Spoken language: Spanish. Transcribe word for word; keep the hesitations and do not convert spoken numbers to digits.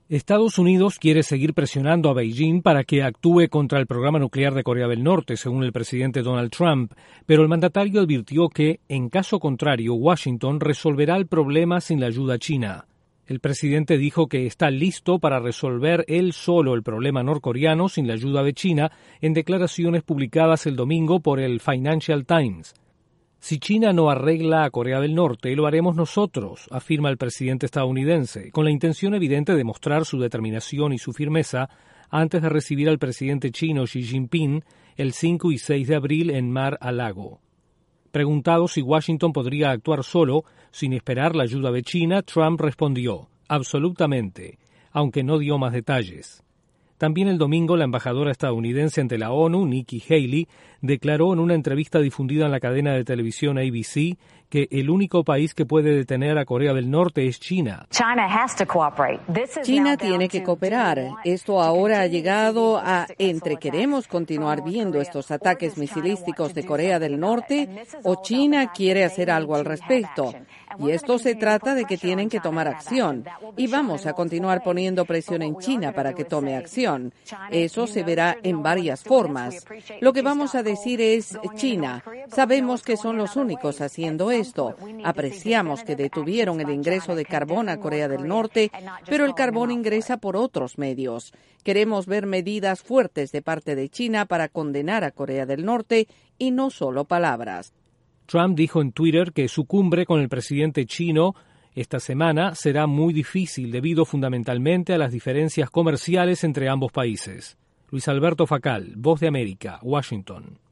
Estados Unidos quiere seguir presionando a Beijing para que actúe contra el programa nuclear de Corea del Norte, según el presidente Donald Trump, pero el mandatario advirtió que, en caso contrario, Washington resolverá el problema sin la ayuda china. El presidente dijo que está listo para resolver él solo el problema norcoreano sin la ayuda de China en declaraciones publicadas el domingo por el Financial Times. Si China no arregla a Corea del Norte, lo haremos nosotros, afirma el presidente estadounidense, con la intención evidente de mostrar su determinación y su firmeza antes de recibir al presidente chino Xi Jinping el cinco y seis de abril en Mar-a-Lago. Preguntado si Washington podría actuar solo, sin esperar la ayuda de China, Trump respondió, absolutamente, aunque no dio más detalles. También el domingo, la embajadora estadounidense ante la ONU, Nikki Haley, declaró en una entrevista difundida en la cadena de televisión A B C que el único país que puede detener a Corea del Norte es China. China tiene que cooperar. Esto ahora ha llegado a entre queremos continuar viendo estos ataques misilísticos de Corea del Norte o China quiere hacer algo al respecto. Y esto se trata de que tienen que tomar acción. Y vamos a continuar poniendo presión en China para que tome acción. Eso se verá en varias formas. Lo que vamos a decir es, China, sabemos que son los únicos haciendo esto. Apreciamos que detuvieron el ingreso de carbón a Corea del Norte, pero el carbón ingresa por otros medios. Queremos ver medidas fuertes de parte de China para condenar a Corea del Norte y no solo palabras. Trump dijo en Twitter que su cumbre con el presidente chino esta semana será muy difícil debido fundamentalmente a las diferencias comerciales entre ambos países. Luis Alberto Facal, Voz de América, Washington.